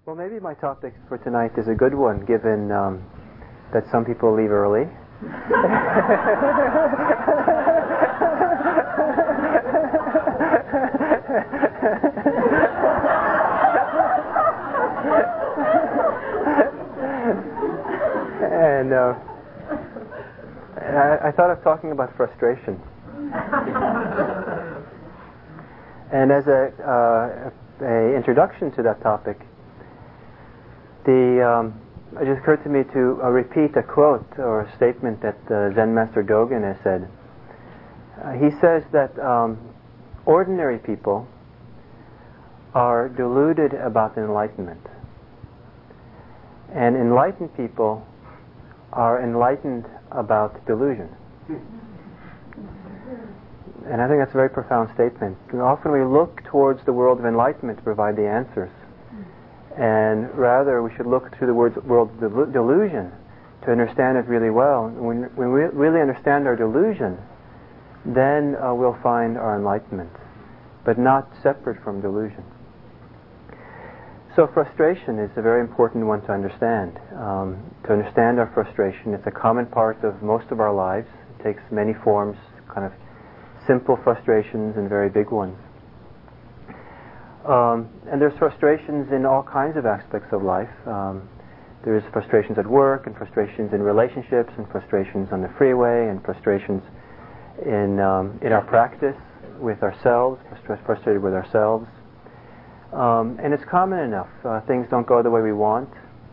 Well, maybe my topic for tonight is a good one, given that some people leave early. And I thought of talking about frustration. And as a introduction to that topic, it just occurred to me to repeat a quote or a statement that Zen Master Dogen has said. He says that ordinary people are deluded about enlightenment, and enlightened people are enlightened about delusion. And I think that's a very profound statement. Often we look towards the world of enlightenment to provide the answers, and rather we should look to the world of delusion to understand it really well. When we really understand our delusion, then we'll find our enlightenment, but not separate from delusion. So frustration is a very important one to understand. To understand our frustration, it's a common part of most of our lives. It takes many forms, kind of simple frustrations and very big ones. And there's frustrations in all kinds of aspects of life. There's frustrations at work, and frustrations in relationships, and frustrations on the freeway, and frustrations in our practice with ourselves, frustrated with ourselves. And it's common enough. Things don't go the way we want,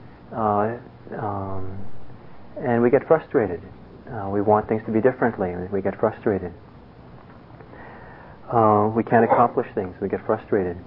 and we get frustrated. We want things to be differently, and we get frustrated. We can't accomplish things, we get frustrated.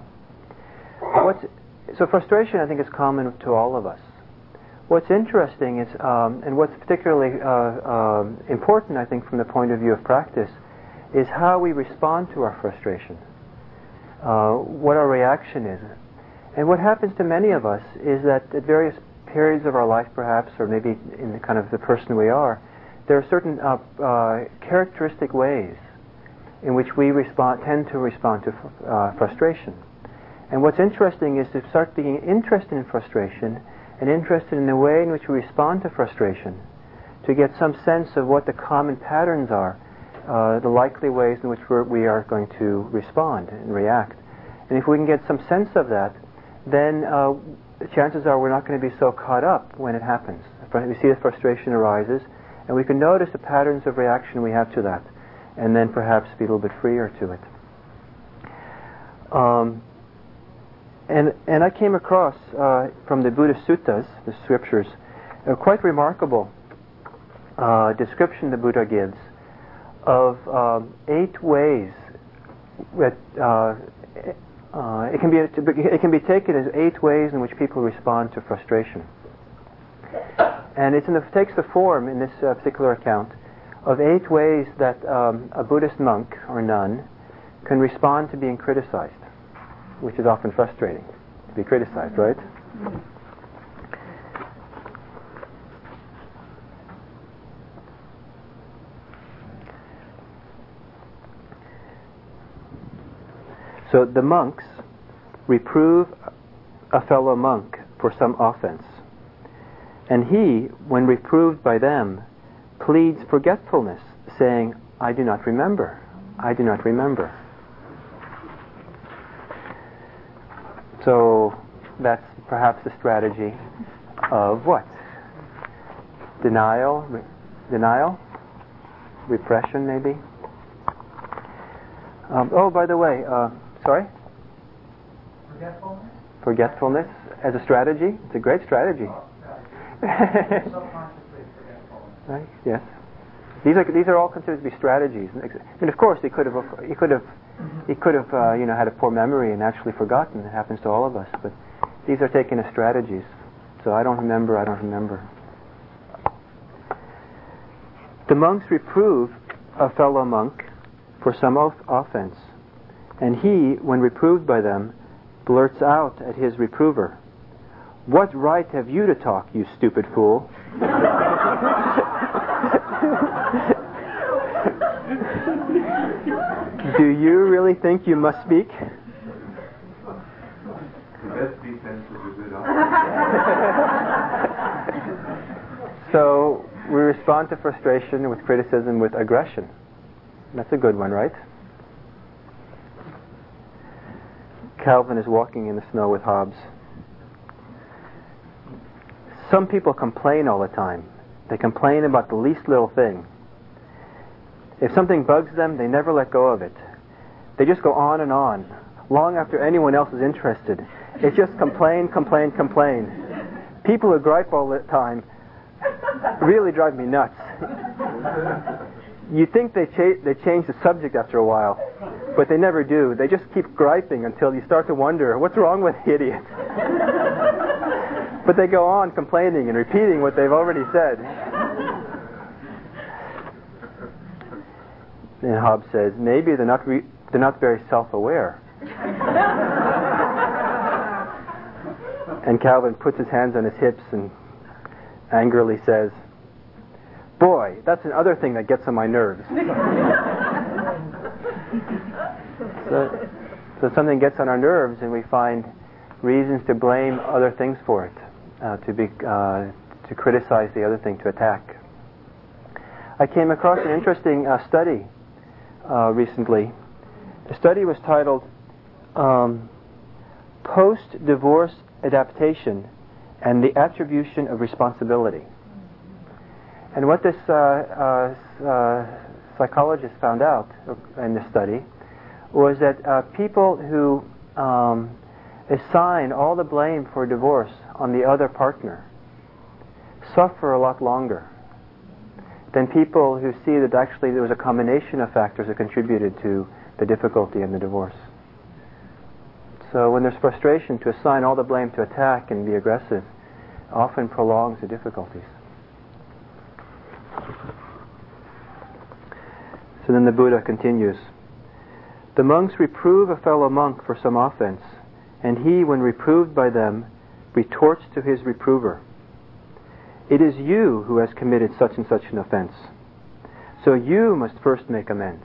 So frustration, I think, is common to all of us. What's interesting is, and what's particularly important, I think, from the point of view of practice, is how we respond to our frustration. What our reaction is. And what happens to many of us is that at various periods of our life, perhaps, or maybe in the kind of the person we are, there are certain characteristic ways in which we tend to respond to frustration. And what's interesting is to start being interested in frustration and interested in the way in which we respond to frustration, to get some sense of what the common patterns are, the likely ways in which we are going to respond and react. And if we can get some sense of that, then chances are we're not going to be so caught up when it happens. We see that frustration arises, and we can notice the patterns of reaction we have to that, and then perhaps be a little bit freer to it. And I came across, from the Buddhist suttas, the scriptures, a quite remarkable description the Buddha gives of 8 ways that it can be taken as 8 ways in which people respond to frustration. And it takes the form in this particular account of 8 ways that a Buddhist monk or nun can respond to being criticized, which is often frustrating to be criticized, right? So the monks reprove a fellow monk for some offense, and he, when reproved by them, pleads forgetfulness, saying, "I do not remember, I do not remember." So that's perhaps a strategy of what? Denial? Repression, maybe? By the way, sorry? Forgetfulness? Forgetfulness as a strategy? It's a great strategy. Subconsciously forgetfulness. Right? Yes. These are all considered to be strategies. And of course, he could have had a poor memory and actually forgotten. It happens to all of us. But these are taken as strategies. So I don't remember. The monks reprove a fellow monk for some offense, and he, when reproved by them, blurts out at his reprover, "What right have you to talk, you stupid fool?" Do you really think you must speak? The best defense So we respond to frustration with criticism with aggression. That's a good one, right? Calvin is walking in the snow with Hobbes. Some people complain all the time. They complain about the least little thing. If something bugs them, they never let go of it. They just go on and on, long after anyone else is interested. It's just complain, complain, complain. People who gripe all the time really drive me nuts. You think they change the subject after a while, but they never do. They just keep griping until you start to wonder, what's wrong with the idiot? But they go on complaining and repeating what they've already said. And Hobbes says, maybe they're not very self-aware. And Calvin puts his hands on his hips and angrily says, boy, that's another thing that gets on my nerves. So something gets on our nerves and we find reasons to blame other things for it, to criticize the other thing, to attack. I came across an interesting study recently. The study was titled Post-Divorce Adaptation and the Attribution of Responsibility. And what this psychologist found out in this study was that people who assign all the blame for divorce on the other partner suffer a lot longer than people who see that actually there was a combination of factors that contributed to the difficulty in the divorce. So when there's frustration, to assign all the blame to attack and be aggressive often prolongs the difficulties. So then the Buddha continues. The monks reprove a fellow monk for some offense, and he, when reproved by them, retorts to his reprover, "It is you who has committed such and such an offense, so you must first make amends."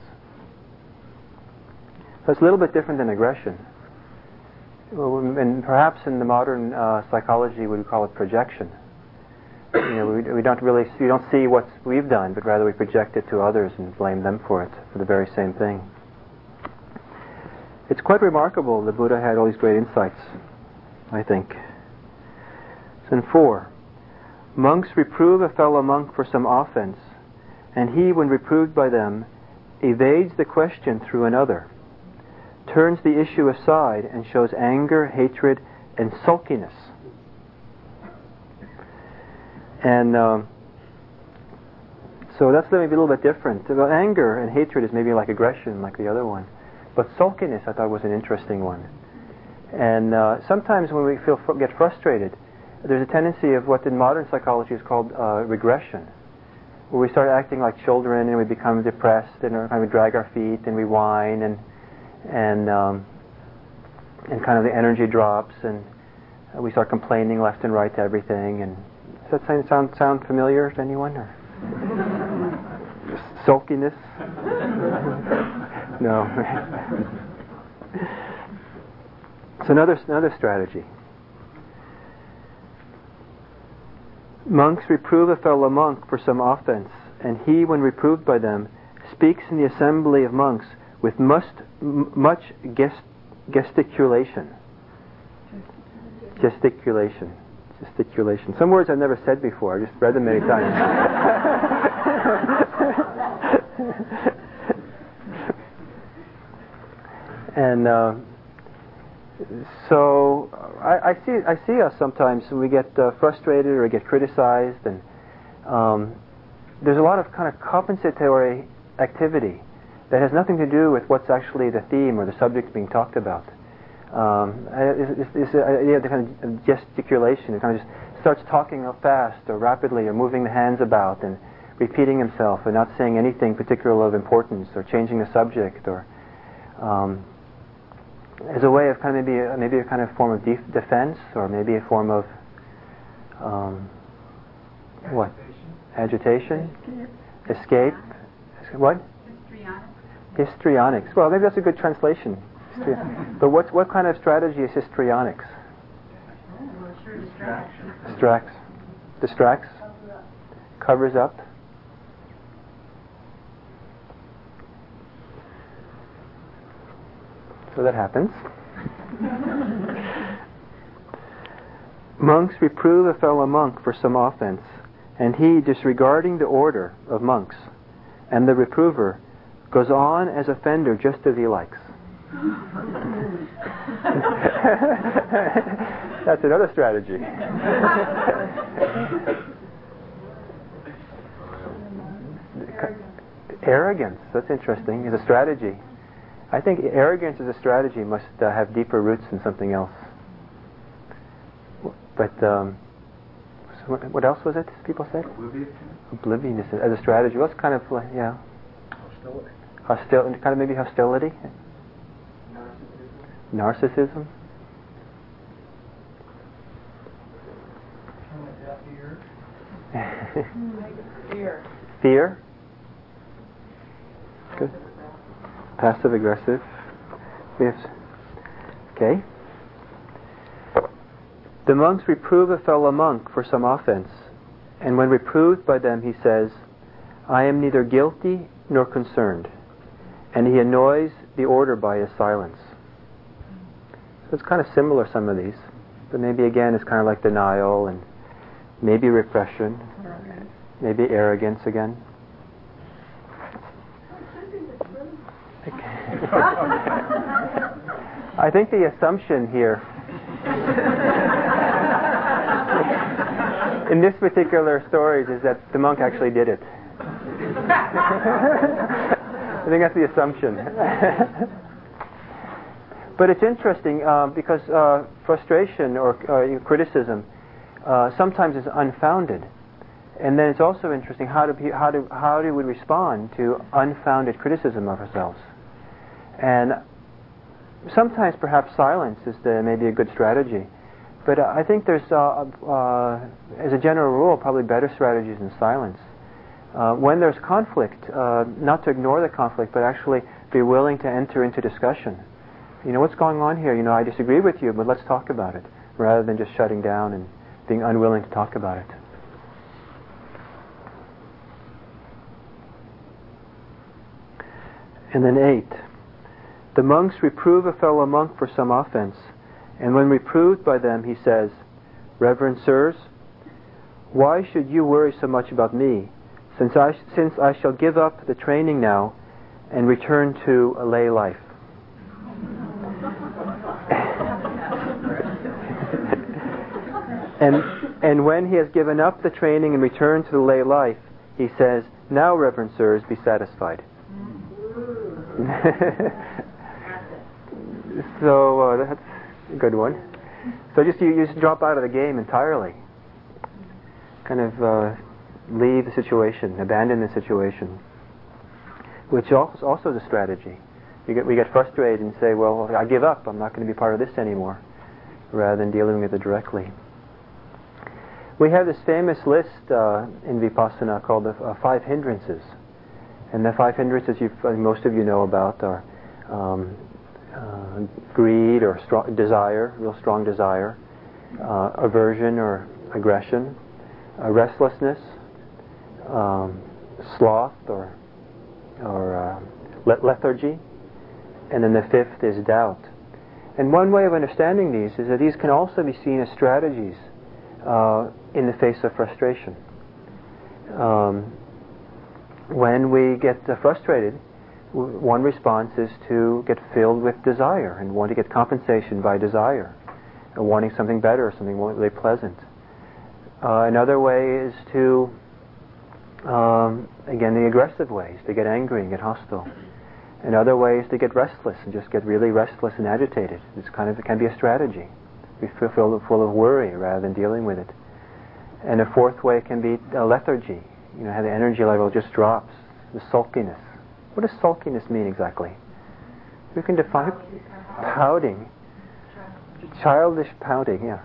So it's a little bit different than aggression. And perhaps in the modern psychology we would call it projection. We don't see what we've done, but rather we project it to others and blame them for it, for the very same thing. It's quite remarkable the Buddha had all these great insights, I think. So in 4, monks reprove a fellow monk for some offense, and he, when reproved by them, evades the question through another, turns the issue aside, and shows anger, hatred, and sulkiness. And so that's maybe a little bit different. Well, anger and hatred is maybe like aggression, like the other one. But sulkiness, I thought, was an interesting one. And sometimes when we get frustrated, there's a tendency of what in modern psychology is called regression, where we start acting like children and we become depressed and we drag our feet and we whine and kind of the energy drops and we start complaining left and right to everything. And does that sound familiar to anyone? Or sulkiness? No. So another strategy. Monks reprove a fellow monk for some offense, and he, when reproved by them, speaks in the assembly of monks with much gesticulation. Gesticulation. Some words I've never said before. I just read them many times. And so I see us sometimes when we get frustrated or get criticized, and there's a lot of kind of compensatory activity that has nothing to do with what's actually the theme or the subject being talked about. This idea of the kind of gesticulation, it kind of just starts talking fast or rapidly or moving the hands about and repeating himself and not saying anything particular of importance or changing the subject or as a way of kind of maybe a kind of form of defense or maybe a form of what? Agitation? Escape? What? Histrionics. Well, maybe that's a good translation. But what kind of strategy is histrionics? Distracts. Covers up. So that happens. Monks reprove a fellow monk for some offense, and he, disregarding the order of monks and the reprover, goes on as offender just as he likes. That's another strategy. Arrogance, that's interesting, is a strategy. I think arrogance as a strategy must have deeper roots in something else. But what else was it people said? Obliviousness as a strategy. What's kind of like, yeah? Hostility. Kind of maybe hostility? Narcissism? Fear? Good. Passive aggressive. Yes. Okay. The monks reprove a fellow monk for some offense, and when reproved by them he says, I am neither guilty nor concerned, and he annoys the order by his silence. So it's kind of similar, some of these, but maybe again it's kind of like denial, and maybe repression, maybe arrogance again. I think the assumption here in this particular story is that the monk actually did it. I think that's the assumption. But it's interesting because frustration or criticism sometimes is unfounded, and then it's also interesting how do we respond to unfounded criticism of ourselves. And sometimes perhaps silence is maybe a good strategy, but I think there's, as a general rule, probably better strategies than silence. When there's conflict, not to ignore the conflict, but actually be willing to enter into discussion. You know, what's going on here? You know, I disagree with you, but let's talk about it, rather than just shutting down and being unwilling to talk about it. And then 8. The monks reprove a fellow monk for some offense, and when reproved by them he says, Reverend sirs, why should you worry so much about me, since I shall give up the training now and return to a lay life? And when he has given up the training and returned to the lay life, he says, Now, Reverend sirs, be satisfied. So that's a good one. So you just drop out of the game entirely. Kind of leave the situation, abandon the situation, which also is a strategy. We get frustrated and say, well, I give up, I'm not going to be part of this anymore, rather than dealing with it directly. We have this famous list in Vipassana called the 5 hindrances. And the 5 hindrances most of you know about are greed or real strong desire, aversion or aggression, restlessness, sloth or lethargy, and then the 5th is doubt. And one way of understanding these is that these can also be seen as strategies in the face of frustration. When we get frustrated, one response is to get filled with desire and want to get compensation by desire, wanting something better, something more really pleasant. Another way is to, again, the aggressive ways, to get angry and get hostile. Another way is to get restless and just get really restless and agitated. It can be a strategy. We feel full of worry rather than dealing with it. And a 4th way can be lethargy. You know, how the energy level just drops. The sulkiness. What does sulkiness mean exactly? We can define it. Pouting. Childish pouting, yeah.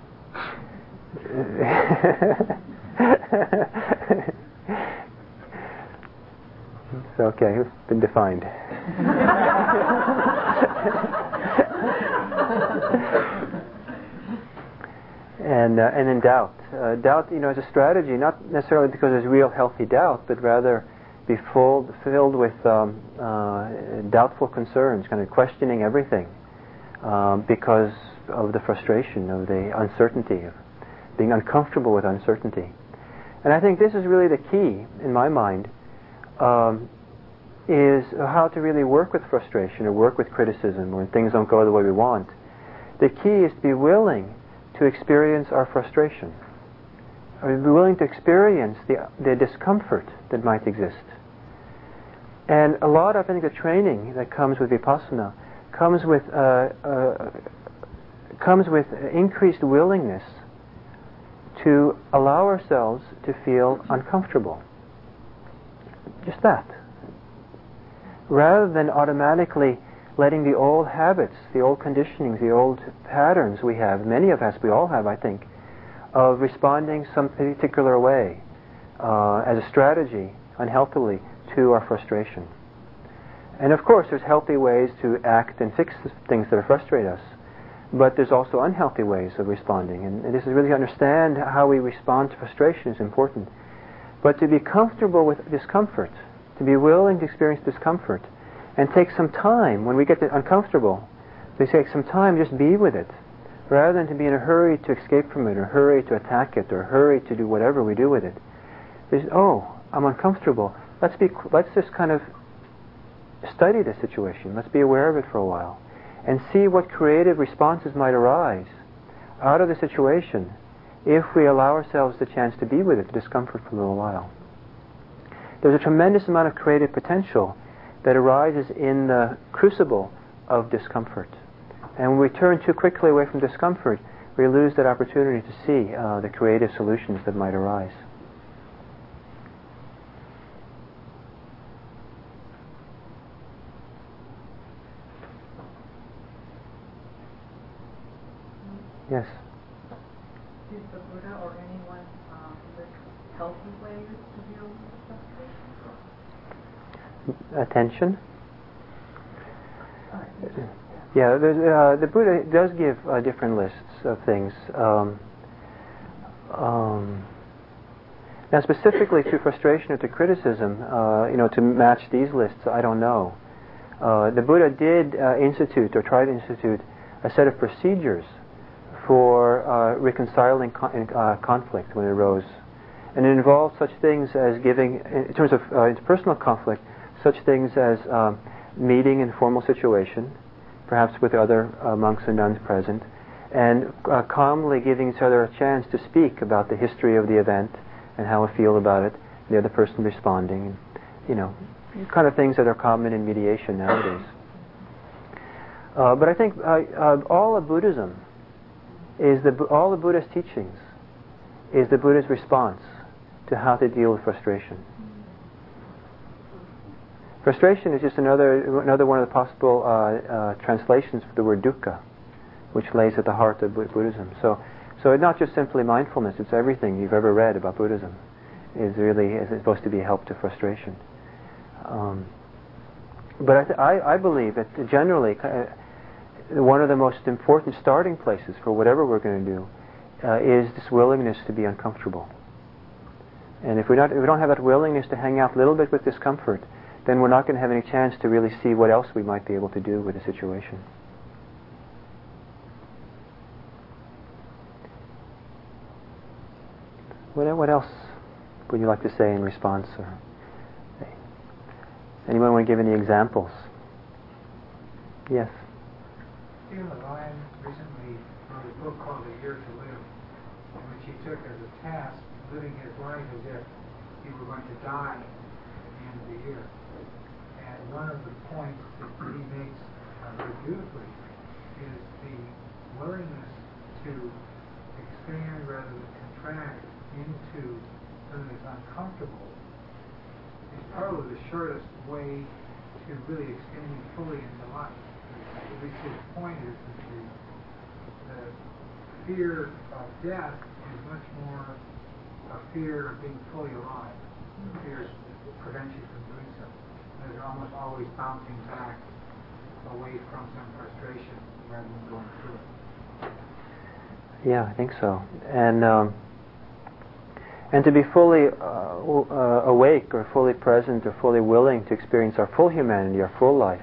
It's okay, it's been defined. And then doubt. Doubt, as a strategy, not necessarily because there's real healthy doubt, but rather be filled with doubtful concerns, kind of questioning everything because of the frustration, of the uncertainty, of being uncomfortable with uncertainty. And I think this is really the key, in my mind, is how to really work with frustration or work with criticism when things don't go the way we want. The key is to be willing to experience our frustration, or be willing to experience the discomfort that might exist. And a lot of, I think, the training that comes with Vipassana comes with increased willingness to allow ourselves to feel uncomfortable. Just that. Rather than automatically letting the old habits, the old conditionings, the old patterns we have, many of us, we all have, I think, of responding some particular way as a strategy, unhealthily, to our frustration. And of course, there's healthy ways to act and fix things that frustrate us, but there's also unhealthy ways of responding. And this is really to understand how we respond to frustration is important. But to be comfortable with discomfort, to be willing to experience discomfort, and take some time when we get uncomfortable, to take some time, just be with it, rather than to be in a hurry to escape from it, or hurry to attack it, or hurry to do whatever we do with it. There's, I'm uncomfortable. Let's just kind of study the situation. Let's be aware of it for a while, and see what creative responses might arise out of the situation if we allow ourselves the chance to be with it, the discomfort, for a little while. There's a tremendous amount of creative potential that arises in the crucible of discomfort. And when we turn too quickly away from discomfort, we lose that opportunity to see the creative solutions that might arise. Yes? Did the Buddha or anyone list healthy ways to deal with frustration? Attention? Yeah, the Buddha does give different lists of things. Now, specifically to frustration or to criticism, to match these lists, I don't know. The Buddha did institute, or try to institute, a set of procedures for reconciling conflict when it arose. And it involved such things as giving, in terms of interpersonal conflict, such things as meeting in a formal situation, perhaps with other monks and nuns present, and calmly giving each other a chance to speak about the history of the event and how we feel about it, the other person responding, kind of things that are common in mediation nowadays. But I think all of Buddhism all the Buddha's teachings is the Buddha's response to how to deal with frustration. Frustration is just another one of the possible translations for the word dukkha, which lays at the heart of Buddhism. So it's not just simply mindfulness; it's everything you've ever read about Buddhism is supposed to be a help to frustration. But I believe that generally, one of the most important starting places for whatever we're going to do is this willingness to be uncomfortable. And if we don't have that willingness to hang out a little bit with discomfort, then we're not going to have any chance to really see what else we might be able to do with the situation. What else would you like to say in response? Or anyone want to give any examples? Yes. Stephen Lyon recently wrote a book called A Year to Live, in which he took as a task living his life as if he were going to die at the end of the year. And one of the points that he makes very beautifully is the willingness to expand rather than contract into something that's uncomfortable is probably the shortest way to really extending fully into life. At least his point is that the fear of death is much more a fear of being fully alive. The fear prevents you from doing so. They're almost always bouncing back away from some frustration rather than going through it. Yeah, I think so. And to be fully awake or fully present or fully willing to experience our full humanity, our full life.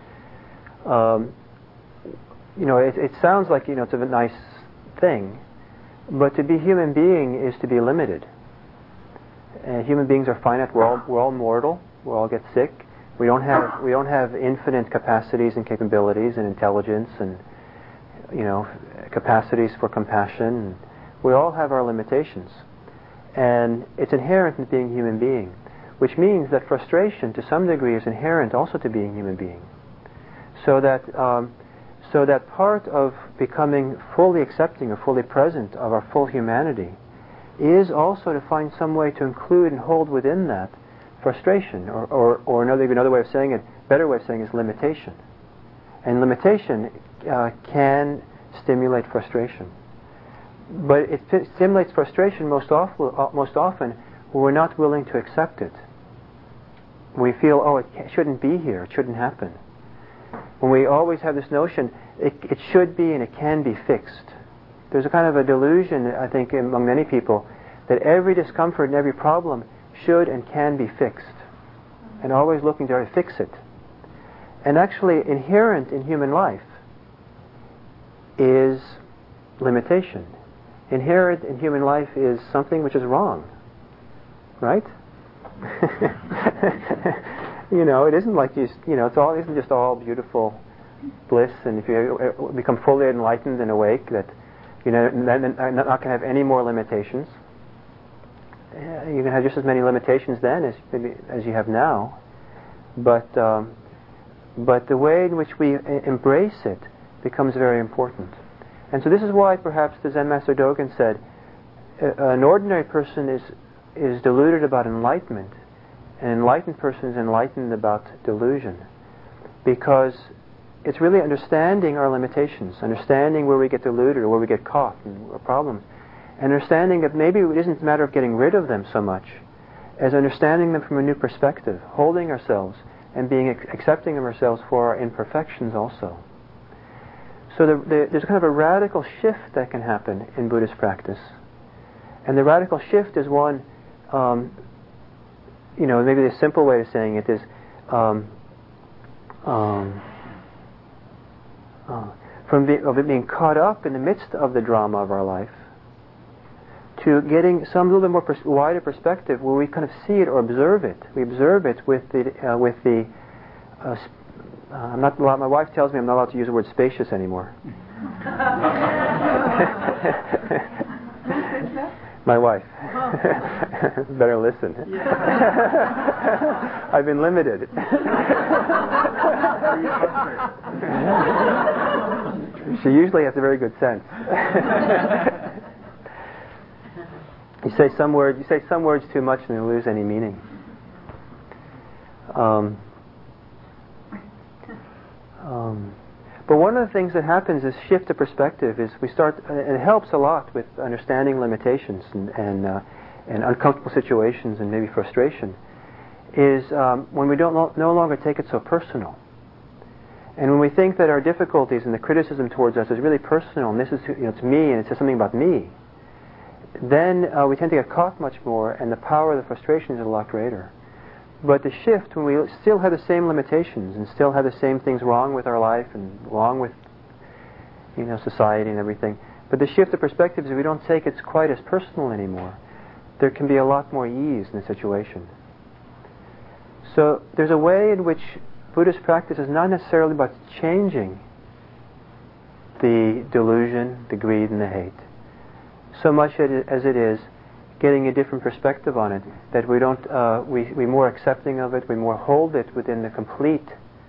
It sounds like, it's a nice thing, but to be human being is to be limited. Human beings are finite. We're all mortal. We all get sick. We don't have infinite capacities and capabilities and intelligence and capacities for compassion. We all have our limitations. And it's inherent in being a human being, which means that frustration to some degree is inherent also to being a human being. So that part of becoming fully accepting or fully present of our full humanity is also to find some way to include and hold within that frustration, or another way of saying it, better way of saying is limitation. And limitation can stimulate frustration. But it stimulates frustration most often when we're not willing to accept it. We feel, it shouldn't be here, it shouldn't happen. When we always have this notion, it should be and it can be fixed. There's a kind of a delusion, I think, among many people, that every discomfort and every problem should and can be fixed. And always looking to fix it. And actually, inherent in human life is limitation. Inherent in human life is something which is wrong, right? It isn't like it isn't just all beautiful bliss, and if you become fully enlightened and awake, that then not going to have any more limitations. You can have just as many limitations then as you have now, but the way in which we embrace it becomes very important. And so this is why perhaps the Zen Master Dogen said, an ordinary person is deluded about enlightenment, an enlightened person is enlightened about delusion. Because it's really understanding our limitations, understanding where we get deluded or where we get caught in problems, and understanding that maybe it isn't a matter of getting rid of them so much as understanding them from a new perspective, holding ourselves and being accepting of ourselves for our imperfections also. So there's kind of a radical shift that can happen in Buddhist practice. And the radical shift is one, maybe the simple way of saying it is of it being caught up in the midst of the drama of our life to getting some little bit more wider perspective where we kind of see it or observe it. We observe it with the I'm not allowed, my wife tells me I'm not allowed to use the word spacious anymore. My wife. Better listen. I've been limited. She usually has a very good sense. You say some words too much and you lose any meaning. But one of the things that happens is shift of perspective. Is we start, and it helps a lot with understanding limitations and uncomfortable situations and maybe frustration. Is when we don't no longer take it so personal, and when we think that our difficulties and the criticism towards us is really personal, and this is it's me, and it says something about me. Then we tend to get caught much more, and the power of the frustration is a lot greater. But the shift, when we still have the same limitations and still have the same things wrong with our life and wrong with society and everything, but the shift of perspective is we don't take it quite as personal anymore. There can be a lot more ease in the situation. So there's a way in which Buddhist practice is not necessarily about changing the delusion, the greed, and the hate, so much as it is getting a different perspective on it, that we don't, we're more accepting of it, we more hold it within the complete,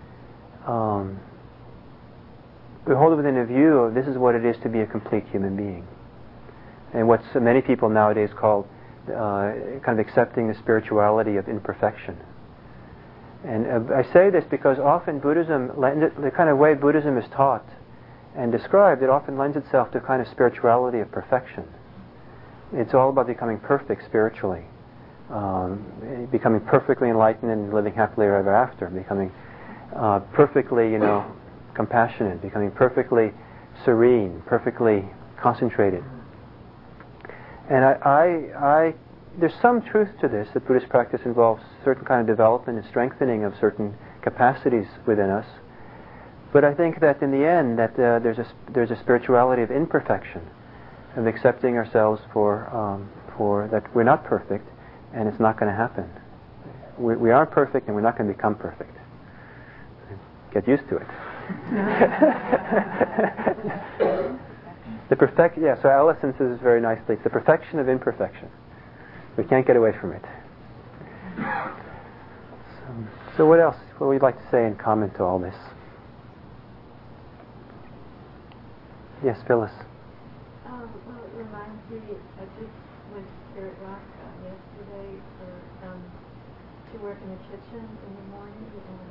we hold it within a view of this is what it is to be a complete human being. And what so many people nowadays call kind of accepting the spirituality of imperfection. And I say this because often Buddhism, the kind of way Buddhism is taught and described, it often lends itself to a kind of spirituality of perfection. It's all about becoming perfect spiritually, becoming perfectly enlightened and living happily ever after, becoming perfectly, compassionate, becoming perfectly serene, perfectly concentrated. And there's some truth to this, that Buddhist practice involves certain kind of development and strengthening of certain capacities within us. But I think that in the end, that there's a spirituality of imperfection, of accepting ourselves for that we're not perfect, and it's not going to happen. We aren't perfect, and we're not going to become perfect. Get used to it. So Allison says this very nicely. It's the perfection of imperfection. We can't get away from it. So what else? What would you like to say in comment to all this? Yes, Phyllis. Well, it reminds me, I just went to Spirit Rock yesterday to work in the kitchen in the morning,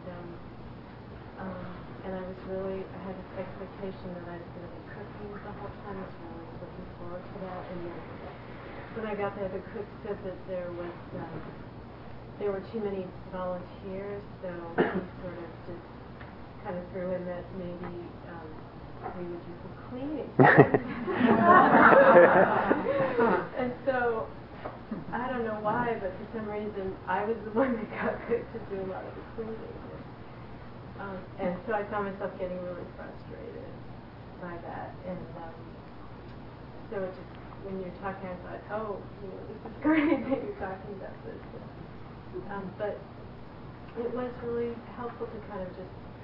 and I had this expectation that I was going to be cooking the whole time. I was really looking forward to that, and then when I got there, the cook said that there were too many volunteers, so he sort of just kind of threw in that maybe we would do some cleaning. And so, I don't know why, but for some reason, I was the one that got picked to do a lot of the cleaning. And so I found myself getting really frustrated by that. And so it just, when you're talking, I thought, this is great that you're talking about this. But it was really helpful to kind of just,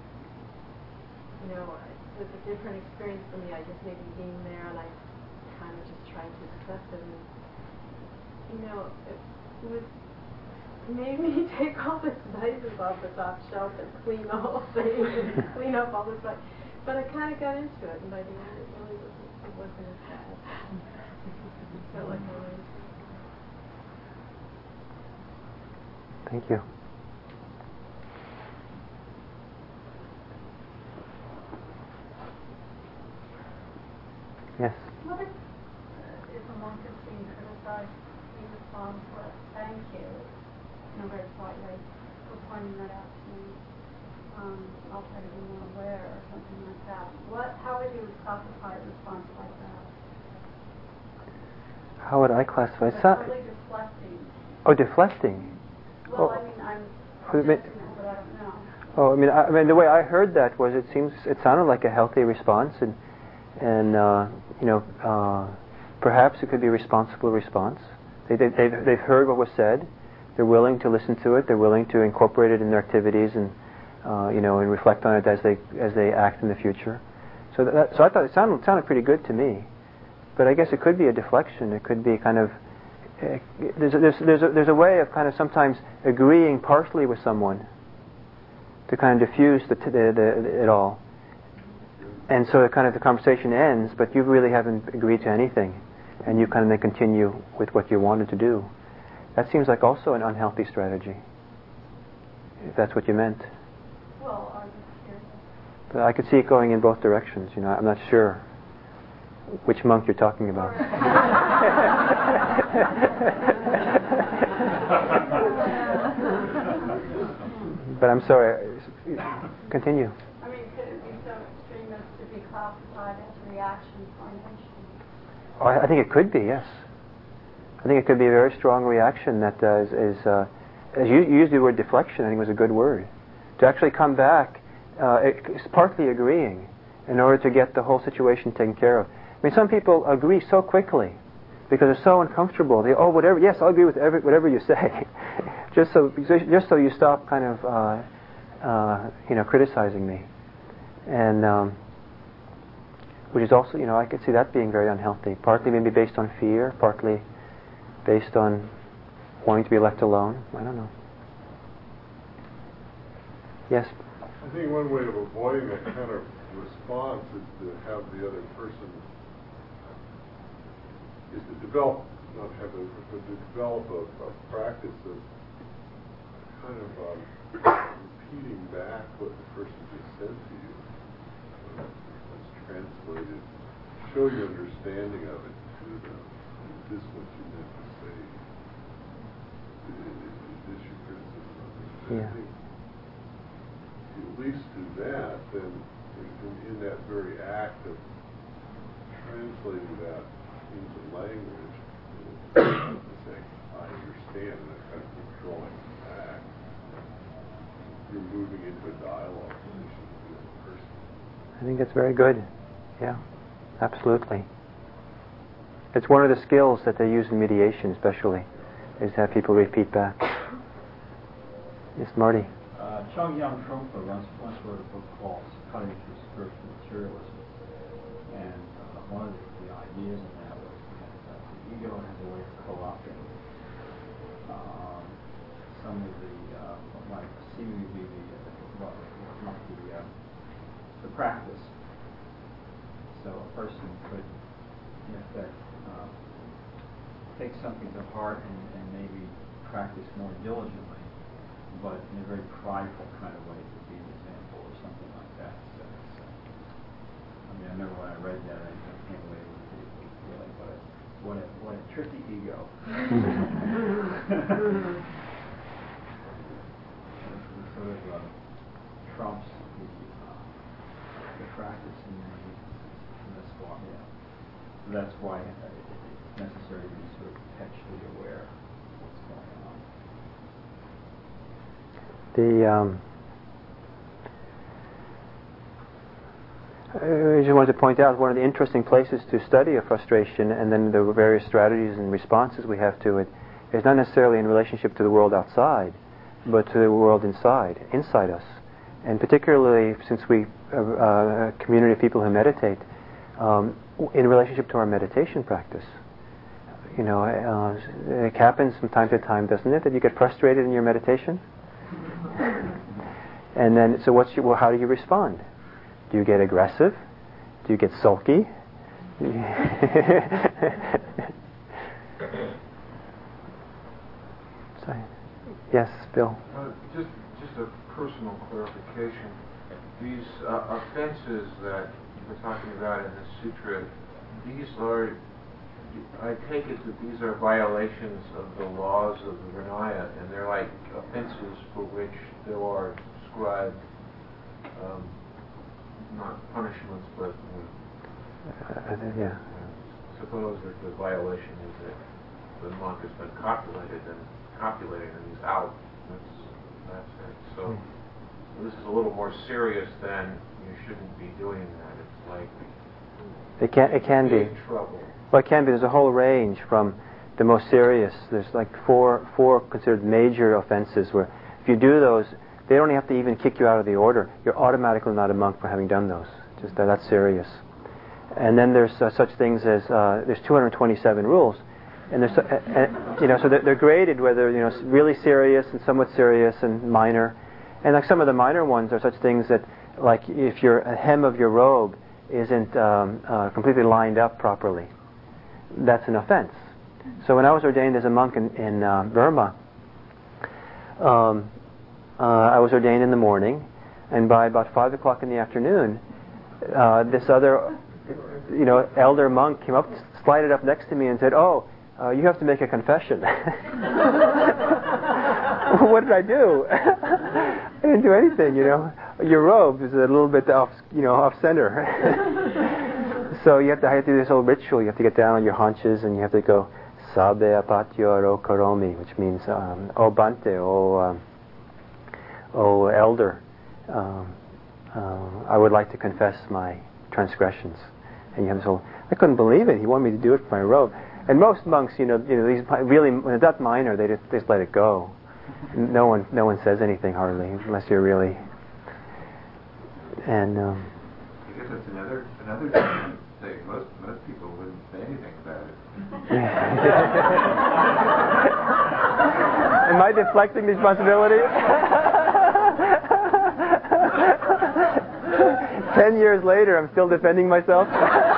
it was a different experience for me, I guess, maybe being there, and I kind of just tried to accept it. And, it made me take all the spices off the top shelf and clean the whole thing and clean up all the spices. But I kind of got into it, and by the end, it really wasn't as bad. It felt like I was. Thank you. Yes. What if a monk is being criticized, he responds with thank you, in a very polite way, for pointing that out to me? I'll try to be more aware or something like that. How would you classify a response like that? How would I classify? Totally deflecting. Oh, deflecting. Well, I'm suggesting that, but I don't know. Oh, I mean, the way I heard that was it sounded like a healthy response, and perhaps it could be a responsible response. They've heard what was said. They're willing to listen to it. They're willing to incorporate it in their activities, and and reflect on it as they act in the future. So I thought it sounded pretty good to me. But I guess it could be a deflection. It could be kind of there's a way of kind of sometimes agreeing partially with someone to kind of diffuse it all. And so the conversation ends, but you really haven't agreed to anything, and you kind of then continue with what you wanted to do. That seems like also an unhealthy strategy, if that's what you meant. Well, I'm curious. But I could see it going in both directions. I'm not sure which monk you're talking about. But I'm sorry. Continue. I mean, could it be so extreme as to be classified as reaction formation? Oh, I think it could be, yes. I think it could be a very strong reaction that is as you used the word deflection, I think was a good word. To actually come back, it's partly agreeing in order to get the whole situation taken care of. I mean, some people agree so quickly because they're so uncomfortable. They, whatever, yes, I'll agree with whatever you say, just so you stop kind of, criticizing me, and which is also, I could see that being very unhealthy. Partly maybe based on fear, partly based on wanting to be left alone. I don't know. Yes. I think one way of avoiding that kind of response is to have the other person develop a practice of kind of repeating back what the person just said to you. That's translated. Show your understanding of it to them. Is this what you meant to say? Is this your criticism of it? Yeah. I think at least do that, then in that very act of translating that into language, saying, I understand, and kind of withdrawing back, you're moving into a dialogue position with the person. I think that's very good. Yeah, absolutely. It's one of the skills that they use in mediation, especially, is to have people repeat back. Yes, Marty. Chogyam Trungpa once wrote a book called Cutting Through Spiritual Materialism, and one of the ideas in that was that the ego has a way of co-opting some of the what might seemingly be the practice. So a person could, in effect, take something to heart and maybe practice more diligently, but in a very prideful kind of way, to be an example or something like that. So I mean, I remember when I read that, I came away with the feeling, what a tricky ego. It sort of trumps the practice in this form. Yeah. So that's why it's necessary to be sort of perpetually aware of what's going on. I just wanted to point out one of the interesting places to study a frustration and then the various strategies and responses we have to it is not necessarily in relationship to the world outside, but to the world inside us. And particularly since we are a community of people who meditate, in relationship to our meditation practice. You know, it happens from time to time, doesn't it, that you get frustrated in your meditation? And then, so how do you respond? Do you get aggressive? Do you get sulky? Sorry. Yes, Bill. Just a personal clarification. These offenses that we're talking about in the sutra, these are, I take it that these are violations of the laws of the Vinaya, and they're like offenses for which there are prescribed not punishments, but suppose that the violation is that the monk has been copulated and he's out. That's it. So this is a little more serious than you shouldn't be doing that. It's like it can be trouble. Well, it can be. There's a whole range from the most serious. There's like four considered major offenses where if you do those, they don't have to even kick you out of the order. You're automatically not a monk for having done those. Just that's serious. And then there's such things as there's 227 rules, and there's so they're graded whether really serious and somewhat serious and minor, and like some of the minor ones are such things that like if your hem of your robe isn't completely lined up properly, that's an offense. So when I was ordained as a monk in Burma. I was ordained in the morning, and by about 5 o'clock in the afternoon, this other, elder monk came up, slided up next to me, and said, "Oh, you have to make a confession." What did I do? I didn't do anything. Your robe is a little bit off center. So you have to do this whole ritual. You have to get down on your haunches, and you have to go Sabe apatyo ro koromi, which means O Bante, O elder, I would like to confess my transgressions. And you have this whole, I couldn't believe it. He wanted me to do it for my robe. And most monks, these really, when it's that minor, they just let it go. No one says anything hardly, unless you're really. And I guess that's another thing. Most people wouldn't say anything about it. Am I deflecting the responsibility? 10 years later, I'm still defending myself.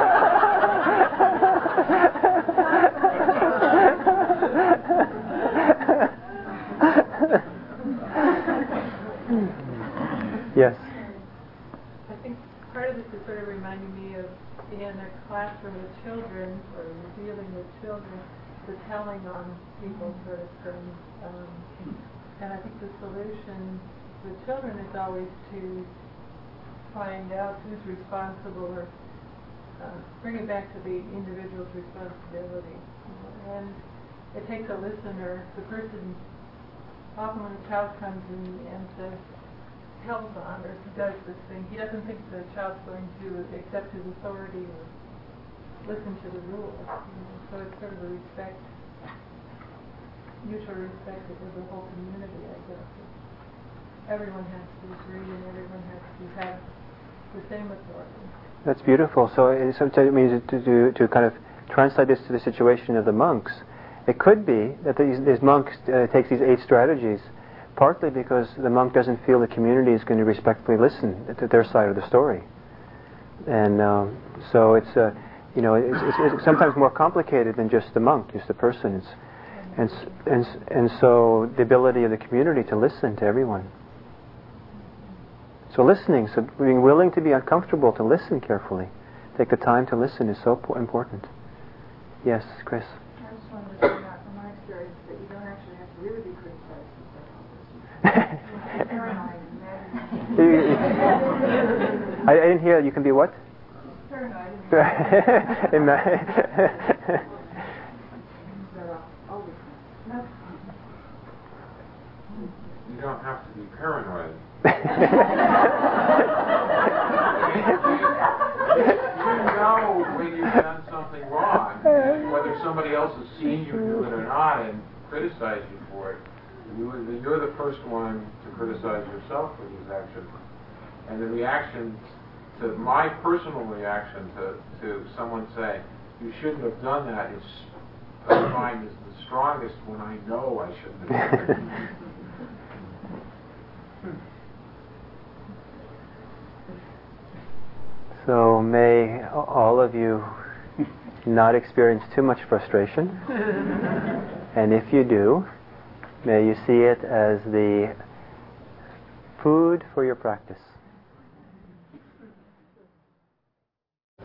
Yes. I think part of this is sort of reminding me of being in a classroom with children or dealing with children, the telling on people sort of thing. And I think the solution with children is always to find out who's responsible or bring it back to the individual's responsibility. And it takes a listener. The person, often when a child comes in and says, tells on or does this thing, he doesn't think the child's going to accept his authority or listen to the rules. So it's sort of a respect, mutual respect of the whole community, I guess. Everyone has to agree and everyone has to have the same authority. That's beautiful. So it means to kind of translate this to the situation of the monks. It could be that these monks takes these 8 strategies, partly because the monk doesn't feel the community is going to respectfully listen to their side of the story, and so it's it's sometimes more complicated than just the monk, just the person. And so the ability of the community to listen to everyone. So listening, so being willing to be uncomfortable, to listen carefully, take the time to listen is so important. Yes, Chris. I just wanted to point out from my experience that you don't actually have to really be criticized to I didn't hear. You can be what? Paranoid. You don't have to be paranoid. You know when you've done something wrong, whether somebody else has seen you do it or not and criticized you for it. You're the first one to criticize yourself for these actions. And the reaction to my personal reaction to someone saying, you shouldn't have done that, is I find is the strongest when I know I shouldn't have done it. So may all of you not experience too much frustration. And if you do, may you see it as the food for your practice.